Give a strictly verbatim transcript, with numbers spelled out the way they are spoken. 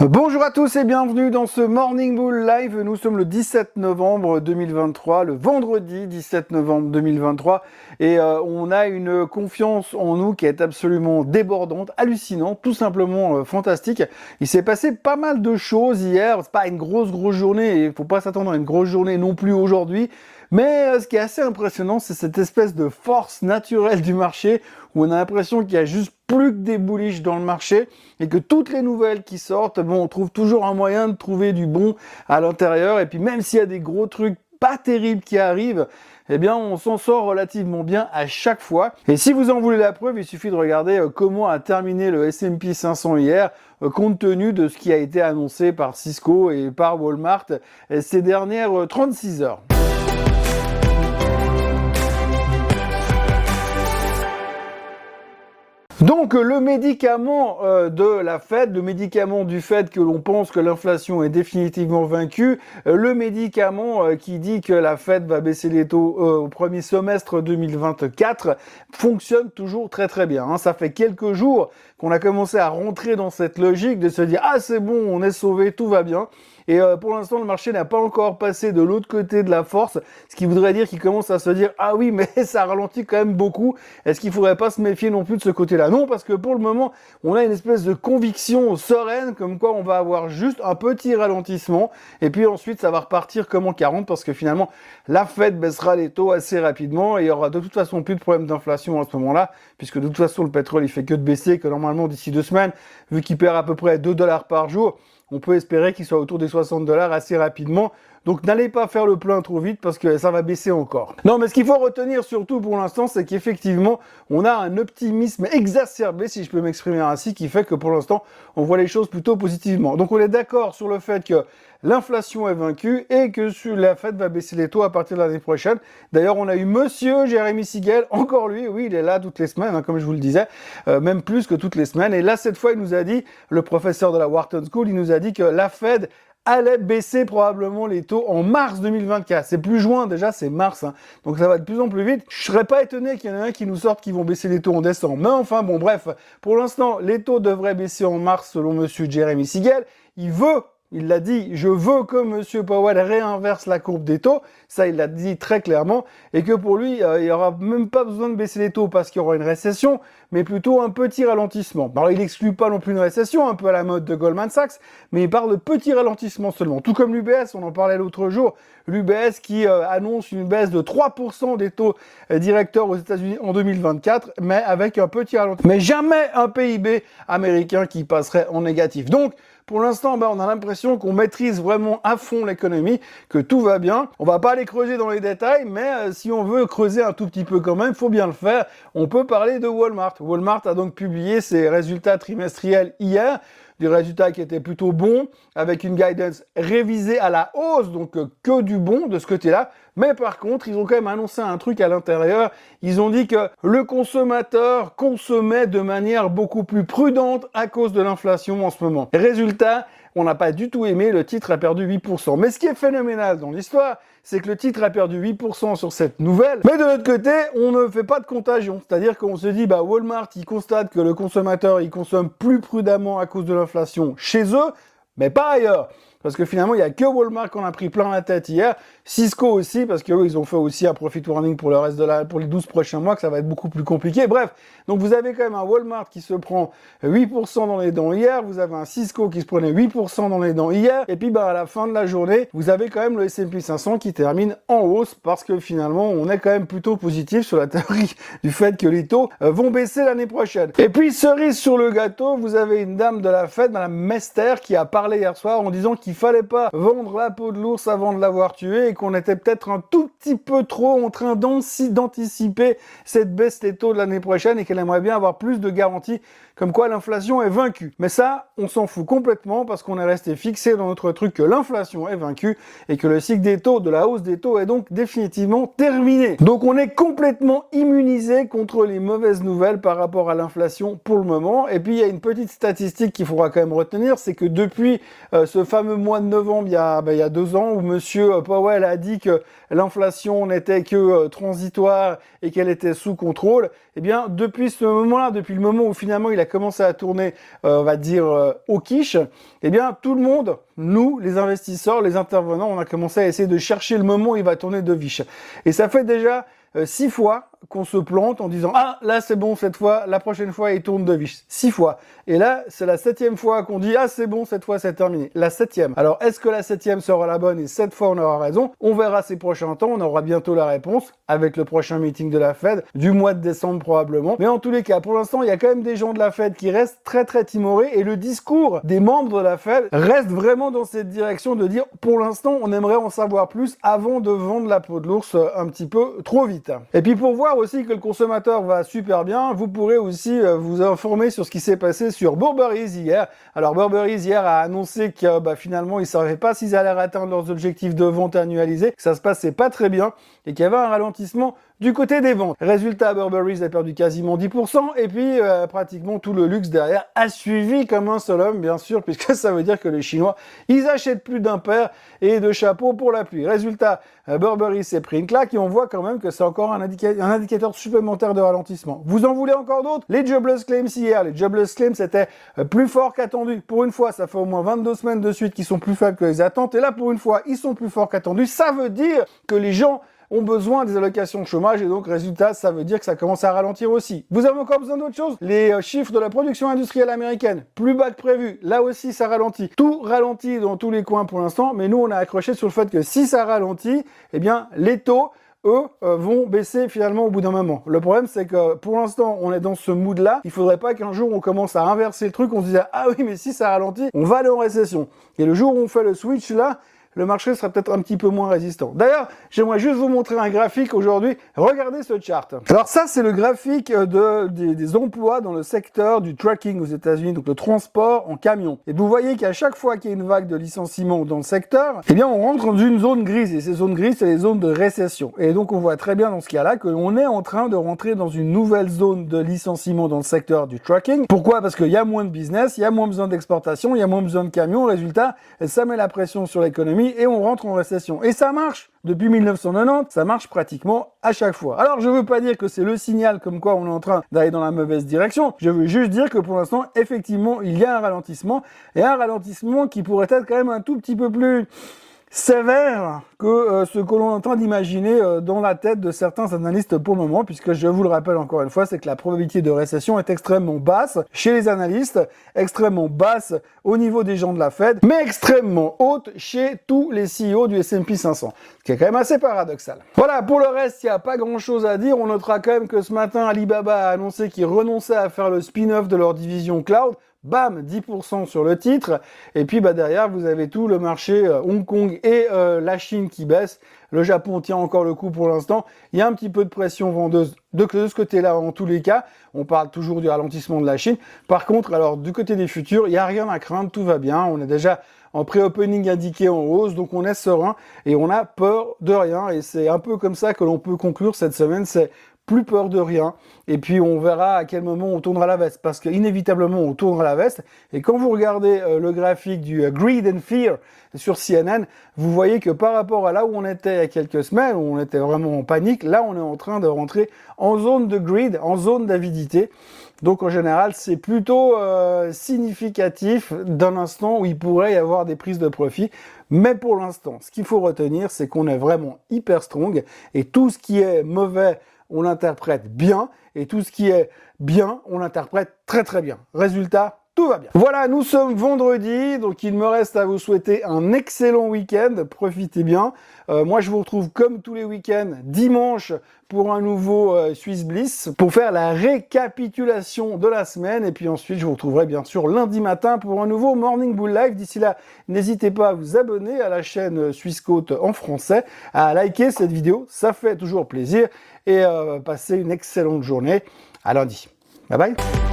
Bonjour à tous et bienvenue dans ce Morning Bull Live. Nous sommes le dix-sept novembre deux mille vingt-trois, le vendredi dix-sept novembre deux mille vingt-trois, et euh, on a une confiance en nous qui est absolument débordante, hallucinante, tout simplement euh, fantastique. Il s'est passé pas mal de choses hier, c'est pas une grosse grosse journée, et il faut pas s'attendre à une grosse journée non plus aujourd'hui. Mais euh, ce qui est assez impressionnant, c'est cette espèce de force naturelle du marché où on a l'impression qu'il y a juste plus que des bullish dans le marché et que toutes les nouvelles qui sortent, bon, on trouve toujours un moyen de trouver du bon à l'intérieur. Et puis même s'il y a des gros trucs pas terribles qui arrivent, eh bien on s'en sort relativement bien à chaque fois. Et si vous en voulez la preuve, il suffit de regarder euh, comment a terminé le S and P cinq cents hier, euh, compte tenu de ce qui a été annoncé par Cisco et par Walmart euh, ces dernières euh, trente-six heures. Donc le médicament euh, de la Fed, le médicament du fait que l'on pense que l'inflation est définitivement vaincue, euh, le médicament euh, qui dit que la Fed va baisser les taux euh, au premier semestre deux mille vingt-quatre fonctionne toujours très très bien. Hein. Ça fait quelques jours qu'on a commencé à rentrer dans cette logique de se dire « Ah c'est bon, on est sauvé, tout va bien ». Et euh, pour l'instant, le marché n'a pas encore passé de l'autre côté de la force, ce qui voudrait dire qu'il commence à se dire « Ah oui, mais ça ralentit quand même beaucoup, est-ce qu'il ne faudrait pas se méfier non plus de ce côté-là ?» Non, parce que pour le moment, on a une espèce de conviction sereine, comme quoi on va avoir juste un petit ralentissement, et puis ensuite ça va repartir comme en quarante, parce que finalement, la Fed baissera les taux assez rapidement, et il y aura de toute façon plus de problème d'inflation à ce moment-là, puisque de toute façon, le pétrole, il fait que de baisser, que normalement, d'ici deux semaines, vu qu'il perd à peu près deux dollars par jour, on peut espérer qu'il soit autour des soixante dollars assez rapidement. Donc n'allez pas faire le plein trop vite parce que ça va baisser encore. Non, mais ce qu'il faut retenir surtout pour l'instant, c'est qu'effectivement, on a un optimisme exacerbé, si je peux m'exprimer ainsi, qui fait que pour l'instant, on voit les choses plutôt positivement. Donc on est d'accord sur le fait que l'inflation est vaincue et que la Fed va baisser les taux à partir de l'année prochaine. D'ailleurs, on a eu Monsieur Jeremy Siegel, encore lui, oui, il est là toutes les semaines, hein, comme je vous le disais, euh, même plus que toutes les semaines. Et là, cette fois, il nous a dit, le professeur de la Wharton School, il nous a dit que la Fed allait baisser probablement les taux en mars deux mille vingt-quatre. C'est plus juin déjà, c'est mars. Hein. Donc ça va de plus en plus vite. Je serais pas étonné qu'il y en ait un qui nous sorte qui vont baisser les taux en décembre. Mais enfin, bon, bref. Pour l'instant, les taux devraient baisser en mars selon Monsieur Jeremy Siegel. Il veut... Il l'a dit, je veux que Monsieur Powell réinverse la courbe des taux. Ça, il l'a dit très clairement. Et que pour lui, euh, il n'y aura même pas besoin de baisser les taux parce qu'il y aura une récession, mais plutôt un petit ralentissement. Alors, il n'exclut pas non plus une récession, un peu à la mode de Goldman Sachs, mais il parle de petit ralentissement seulement. Tout comme l'U B S, on en parlait l'autre jour. L'U B S qui euh, annonce une baisse de trois pour cent des taux euh, directeurs aux États-Unis en deux mille vingt-quatre, mais avec un petit ralentissement. Mais jamais un P I B américain qui passerait en négatif. Donc, pour l'instant, ben, on a l'impression qu'on maîtrise vraiment à fond l'économie, que tout va bien. On va pas aller creuser dans les détails, mais euh, si on veut creuser un tout petit peu quand même, il faut bien le faire. On peut parler de Walmart. Walmart a donc publié ses résultats trimestriels hier, des résultats qui étaient plutôt bons, avec une guidance révisée à la hausse, donc euh, que du bon de ce côté-là. Mais par contre, ils ont quand même annoncé un truc à l'intérieur. Ils ont dit que le consommateur consommait de manière beaucoup plus prudente à cause de l'inflation en ce moment. Résultat, on n'a pas du tout aimé, le titre a perdu huit pour cent. Mais ce qui est phénoménal dans l'histoire, c'est que le titre a perdu huit pour cent sur cette nouvelle. Mais de l'autre côté, on ne fait pas de contagion. C'est-à-dire qu'on se dit, bah, Walmart, il constate que le consommateur, il consomme plus prudemment à cause de l'inflation chez eux, mais pas ailleurs. Parce que finalement, il n'y a que Walmart qu'on a pris plein la tête hier. Cisco aussi, parce qu'eux, ils ont fait aussi un profit warning pour le reste de la, pour les douze prochains mois, que ça va être beaucoup plus compliqué. Bref. Donc, vous avez quand même un Walmart qui se prend huit pour cent dans les dents hier. Vous avez un Cisco qui se prenait huit pour cent dans les dents hier. Et puis, bah, à la fin de la journée, vous avez quand même le S and P cinq cents qui termine en hausse parce que finalement, on est quand même plutôt positif sur la théorie du fait que les taux euh, vont baisser l'année prochaine. Et puis, cerise sur le gâteau, vous avez une dame de la Fed, Madame Mester, qui a parlé hier soir en disant qu'il fallait pas vendre la peau de l'ours avant de l'avoir tué et qu'on était peut-être un tout petit peu trop en train d'anticiper cette baisse des taux de l'année prochaine et qu'elle aimerait bien avoir plus de garanties comme quoi l'inflation est vaincue. Mais ça, on s'en fout complètement parce qu'on est resté fixé dans notre truc que l'inflation est vaincue et que le cycle des taux, de la hausse des taux est donc définitivement terminé. Donc on est complètement immunisé contre les mauvaises nouvelles par rapport à l'inflation pour le moment. Et puis il y a une petite statistique qu'il faudra quand même retenir, c'est que depuis euh, ce fameux mois de novembre, il y a, ben, il y a deux ans, où Monsieur Powell a dit que l'inflation n'était que euh, transitoire et qu'elle était sous contrôle, eh bien depuis ce moment-là, depuis le moment où finalement il a commencé à tourner, euh, on va dire, euh, au quiche, eh bien, tout le monde, nous, les investisseurs, les intervenants, on a commencé à essayer de chercher le moment où il va tourner de viche. Et ça fait déjà euh, six fois qu'on se plante en disant « Ah, là, c'est bon, cette fois, la prochaine fois, il tourne de viche. » Six fois. Et là, c'est la septième fois qu'on dit « Ah, c'est bon, cette fois, c'est terminé. » La septième. Alors, est-ce que la septième sera la bonne et cette fois, on aura raison? On verra ces prochains temps. On aura bientôt la réponse avec le prochain meeting de la Fed, du mois de décembre probablement. Mais en tous les cas, pour l'instant, il y a quand même des gens de la Fed qui restent très, très timorés et le discours des membres de la Fed reste vraiment dans cette direction de dire « Pour l'instant, on aimerait en savoir plus avant de vendre la peau de l'ours un petit peu trop vite. » Et puis, pour voir aussi que le consommateur va super bien, vous pourrez aussi euh, vous informer sur ce qui s'est passé sur Burberry's hier. Alors Burberry's hier a annoncé que bah, finalement ils ne savaient pas s'ils allaient atteindre leurs objectifs de vente annualisés, que ça se passait pas très bien et qu'il y avait un ralentissement du côté des ventes. Résultat, Burberry's a perdu quasiment dix pour cent et puis euh, pratiquement tout le luxe derrière a suivi comme un seul homme, bien sûr, puisque ça veut dire que les Chinois, ils achètent plus d'un paire et de chapeaux pour la pluie. Résultat, euh, Burberry s'est pris une claque et on voit quand même que c'est encore un, indica un indicateur supplémentaire de ralentissement. Vous en voulez encore d'autres? Les jobless claims hier, les jobless claims c'était euh, plus fort qu'attendu. Pour une fois, ça fait au moins vingt-deux semaines de suite qui sont plus faibles que les attentes et là, pour une fois, ils sont plus forts qu'attendus. Ça veut dire que les gens ont besoin des allocations de chômage et donc résultat, ça veut dire que ça commence à ralentir aussi. Vous avez encore besoin d'autre chose? Les euh, chiffres de la production industrielle américaine, plus bas que prévu, là aussi ça ralentit. Tout ralentit dans tous les coins pour l'instant, mais nous on a accroché sur le fait que si ça ralentit, eh bien les taux, eux, euh, vont baisser finalement au bout d'un moment. Le problème, c'est que pour l'instant, on est dans ce mood-là. Il faudrait pas qu'un jour, on commence à inverser le truc, on se dise « Ah oui, mais si ça ralentit, on va aller en récession. » Et le jour où on fait le switch là, le marché sera peut-être un petit peu moins résistant. D'ailleurs, j'aimerais juste vous montrer un graphique aujourd'hui. Regardez ce chart. Alors ça, c'est le graphique de, des, des emplois dans le secteur du trucking aux États-Unis, donc le transport en camion. Et vous voyez qu'à chaque fois qu'il y a une vague de licenciements dans le secteur, eh bien, on rentre dans une zone grise. Et ces zones grises, c'est les zones de récession. Et donc, on voit très bien dans ce cas-là que l'on est en train de rentrer dans une nouvelle zone de licenciement dans le secteur du trucking. Pourquoi? Parce qu'il y a moins de business, il y a moins besoin d'exportation, il y a moins besoin de camions. Résultat, ça met la pression sur l'économie et on rentre en récession. Et ça marche depuis mille neuf cent quatre-vingt-dix, ça marche pratiquement à chaque fois. Alors je veux pas dire que c'est le signal comme quoi on est en train d'aller dans la mauvaise direction, je veux juste dire que pour l'instant, effectivement, il y a un ralentissement, et un ralentissement qui pourrait être quand même un tout petit peu plus sévère que euh, ce que l'on est en train d'imaginer euh, dans la tête de certains analystes pour le moment, puisque je vous le rappelle encore une fois, c'est que la probabilité de récession est extrêmement basse chez les analystes, extrêmement basse au niveau des gens de la Fed, mais extrêmement haute chez tous les C E O du S and P cinq cents, ce qui est quand même assez paradoxal. Voilà, pour le reste, il n'y a pas grand-chose à dire. On notera quand même que ce matin, Alibaba a annoncé qu'ils renonçaient à faire le spin-off de leur division cloud. Bam, dix pour cent sur le titre. Et puis bah derrière, vous avez tout le marché euh, Hong Kong et euh, la Chine qui baisse. Le Japon tient encore le coup pour l'instant. Il y a un petit peu de pression vendeuse de, de ce côté-là en tous les cas. On parle toujours du ralentissement de la Chine. Par contre, alors du côté des futurs, il n'y a rien à craindre, tout va bien. On est déjà en pré-opening indiqué en hausse, donc on est serein et on a peur de rien. Et c'est un peu comme ça que l'on peut conclure cette semaine. C'est plus peur de rien, et puis on verra à quel moment on tournera la veste, parce qu'inévitablement on tournera la veste, et quand vous regardez euh, le graphique du euh, Greed and Fear sur C N N, vous voyez que par rapport à là où on était il y a quelques semaines, où on était vraiment en panique, là on est en train de rentrer en zone de greed, en zone d'avidité. Donc en général, c'est plutôt euh, significatif d'un instant où il pourrait y avoir des prises de profit. Mais pour l'instant, ce qu'il faut retenir, c'est qu'on est vraiment hyper strong, et tout ce qui est mauvais, on l'interprète bien, et tout ce qui est bien, on l'interprète très très bien. Résultat, tout va bien. Voilà, nous sommes vendredi, donc il me reste à vous souhaiter un excellent week-end, profitez bien. Euh, moi, je vous retrouve comme tous les week-ends, dimanche, pour un nouveau euh, Swiss Bliss, pour faire la récapitulation de la semaine, et puis ensuite, je vous retrouverai bien sûr lundi matin pour un nouveau Morning Bull Live. D'ici là, n'hésitez pas à vous abonner à la chaîne Swissquote en français, à liker cette vidéo, ça fait toujours plaisir, et euh, passez une excellente journée. À lundi. Bye bye.